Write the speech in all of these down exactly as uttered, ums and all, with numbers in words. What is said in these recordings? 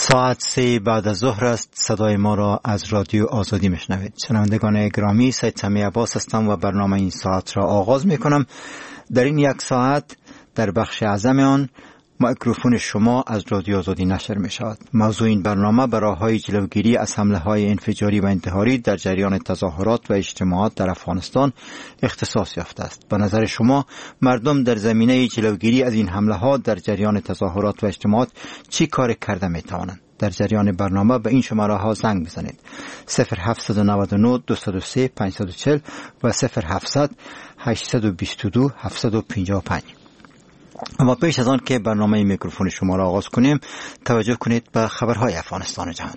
ساعت سه بعد از ظهر است. صدای ما را از رادیو آزادی میشنوید. شنوندگان گرامی، سید سمی عباس هستم و برنامه این ساعت را آغاز میکنم. در این یک ساعت در بخش اعظم آن میکروفون شما از رادیو آزادی نشر می شود. موضوع این برنامه به راه‌های جلوگیری از حمله های انفجاری و انتحاری در جریان تظاهرات و اجتماعات در افغانستان اختصاص یافته است. به نظر شما مردم در زمینه جلوگیری از این حمله ها در جریان تظاهرات و اجتماعات چی کار کرده می توانند؟ در جریان برنامه به این شماره ها زنگ بزنید: صفر هفت نه نه دو صفر سه پنج چهار صفر و صفر هفت هشت دو دو هفت پنج پنج. اما پیش از آن که برنامه میکروفون شما را آغاز کنیم، توجه کنید به خبرهای افغانستان جهان.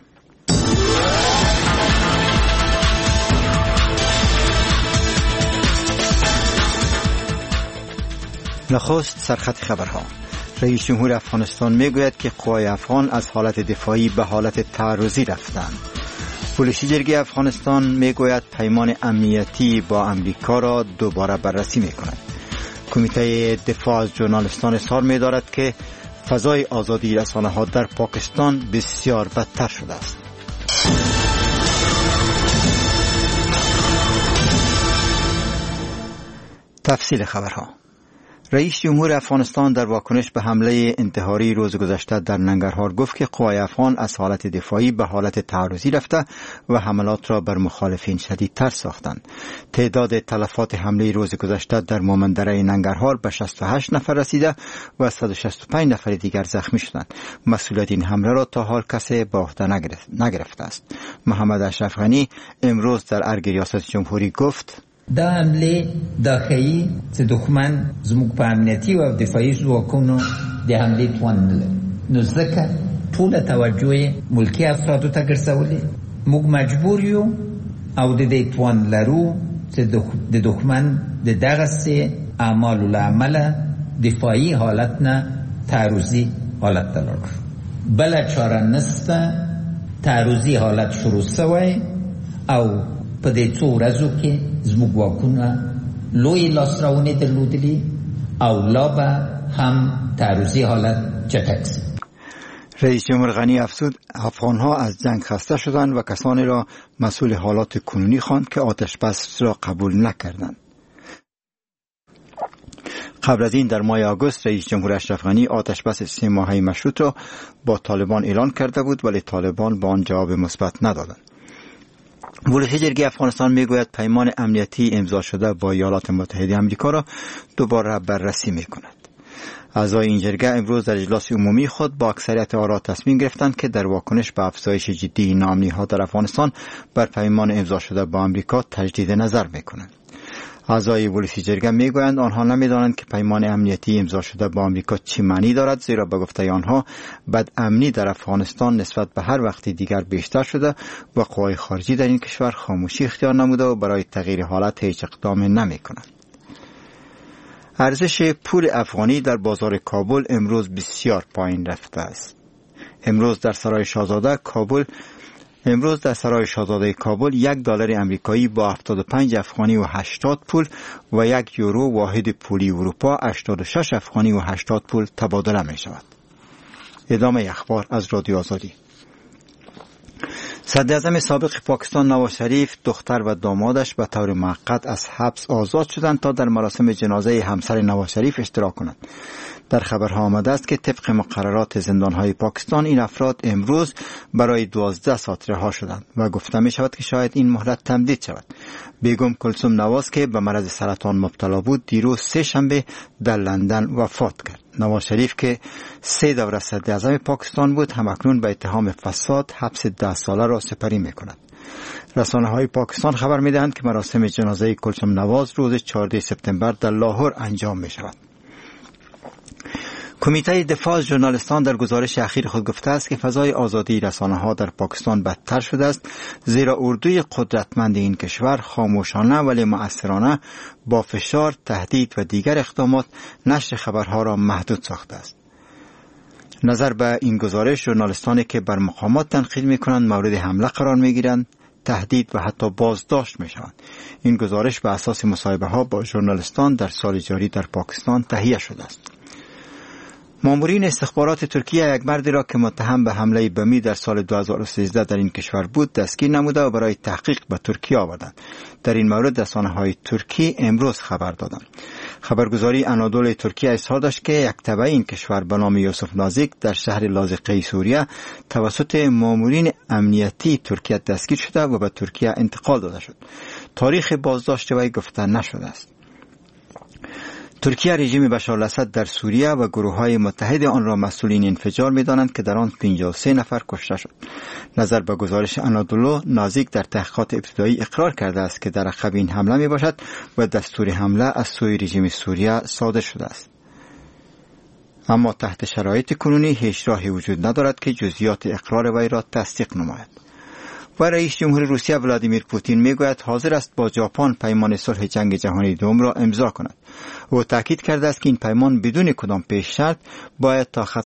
نخست سرخط خبرها. رئیس جمهور افغانستان میگوید که قوای افغان از حالت دفاعی به حالت تعرضی رفتند. پلیس جرگه افغانستان میگوید پیمان امنیتی با امریکا را دوباره بررسی میکند. کمیته دفاع از ژورنالیستان اظهار می‌دارد که فضای آزادی رسانه‌ها در پاکستان بسیار بدتر شده است. تفصیل خبرها. رئیس جمهور افغانستان در واکنش به حمله انتحاری روز گذشته در ننگرهار گفت که قوای افغان از حالت دفاعی به حالت تعرضی رفته و حملات را بر مخالفین شدیدتر ساختند. تعداد تلفات حمله روز گذشته در مومندره ننگرهار به شصت و هشت نفر رسیده و صد و شصت و پنج نفر دیگر زخمی شدند. مسئولیت این حمله را تا حال کسی به عهده نگرفته است. محمد اشرف غنی امروز در ارگ ریاست جمهوری گفت: دا حمله داخلی چې دښمن زموږ په امنیتي او دفاعي ځواکونو د حملې توان نه لري، نو ځکه ټوله توجه یې ملکي افرادو ته ګرځولې. موږ مجبور یو او د دې توان لرو چې د دښمن د دغسې اعمالو له امله دفاعي حالت نه تعرضي حالت ته لاړ شو. بله چاره نسته. تعرضي حالت شروع سوی او په دې څو ورځو کې زموږ واکونه لوی لاسراونې درلودلي او لا به هم تعرضي حالت چټک شي. رئیس جمهور غنی افزود افغانها از جنگ خسته شدند و کسانی را مسئول حالات کنونی خواند که آتش بس را قبول نکردند. قبل از این در ماه آگوست رئیس جمهور اشرف غنی آتش بس سه ماهه مشروط را با طالبان اعلان کرده بود، ولی طالبان به آن جواب مثبت ندادند. پلیس جرگه افغانستان میگوید پیمان امنیتی امضا شده با ایالات متحده آمریکا را دوباره بررسی میکند. اعضای این جرگه امروز در اجلاس عمومی خود با اکثریت آرا تصمیم گرفتند که در واکنش به افزایش جدی ناامنی‌ها در افغانستان بر پیمان امضا شده با آمریکا تجدید نظر میکنند. اعضای پلیس جرگه میگویند آنها نمیدانند که پیمان امنیتی امضا شده با آمریکا چی معنی دارد، زیرا به گفته آنها بدامنی در افغانستان نسبت به هر وقت دیگر بیشتر شده و قوای خارجی در این کشور خاموشی اختیار نموده و برای تغییر حالت هیچ اقدام نمیکنند. ارزش پول افغانی در بازار کابل امروز بسیار پایین رفته است. امروز در سرای شاهزاده کابل امروز در سرای شاهزاده کابل یک دلار آمریکایی با هفتاد و پنج افغانی و هشتاد پول و یک یورو واحد پولی اروپا هشتاد و شش افغانی و هشتاد پول تبادله می شود. ادامه اخبار از رادیو آزادی. صدر اعظم سابق پاکستان نواز شریف، دختر و دامادش به طور موقت از حبس آزاد شدند تا در مراسم جنازه همسر نواز شریف اشتراک کنند. در خبرها آمده است که طبق مقررات زندانهای پاکستان این افراد امروز برای دوازده ساعت رها شدند و گفته می شود که شاید این مهلت تمدید شود. بیگم کلثوم نواز که به مرض سرطان مبتلا بود دیروز سه شنبه در لندن وفات کرد. نواز شریف که سه دوره صدر اعظم پاکستان بود همکنون به اتهام فساد حبس ده ساله را سپری می کند. رسانه های پاکستان خبر می دهند که مراسم جنازه کلثوم نواز روز چهاردهم سپتامبر در لاهور انجام می شود. کمیته دفاع از ژورنالیستان در گزارش اخیر خود گفته است که فضای آزادی رسانه‌ها در پاکستان بدتر شده است، زیرا اردوی قدرتمند این کشور خاموشانه ولی مؤثرانه با فشار، تهدید و دیگر اقدامات نشر خبرها را محدود ساخته است. نظر به این گزارش ژورنالیستانی که بر مقامات تنقید می‌کنند مورد حمله قرار می‌گیرند، تهدید و حتی بازداشت می‌شوند. این گزارش بر اساس مصاحبه‌ها با ژورنالیستان در سال جاری در پاکستان تهیه شده است. مامورین استخبارات ترکیه یک مردی را که متهم به حمله بمی در سال دو هزار و سیزده در این کشور بود دستگیر نموده و برای تحقیق به ترکیه آوردند. در این مورد رسانه‌های ترکی امروز خبر دادند. خبرگزاری انادول ترکیه اظهار داشت که یک تبع این کشور به نام یوسف نازیک در شهر لاذقیه سوریه توسط مامورین امنیتی ترکیه دستگیر شده و به ترکیه انتقال داده شد. تاریخ بازداشت وی گفته نشده است. ترکیه رژیم بشار الاسد در سوریه و گروه‌های متحد آن را مسئولین انفجار می‌دانند که در آن پنجاه و سه نفر کشته شد. نظر به گزارش انادولو، نازیک در تحقیقات ابتدایی اقرار کرده است که در عقب این حمله میباشد و دستور حمله از سوی رژیم سوریه صادر شده است. اما تحت شرایط کنونی هیچ راهی وجود ندارد که جزئیات اقرار وی را تصدیق نماید. و رئیس جمهور روسیه ولادیمیر پوتین میگوید حاضر است با ژاپن پیمان صلح جنگ جهانی دوم را امضا کند. او تاکید کرده است که این پیمان بدون کدام پیش شرط باید تا ختم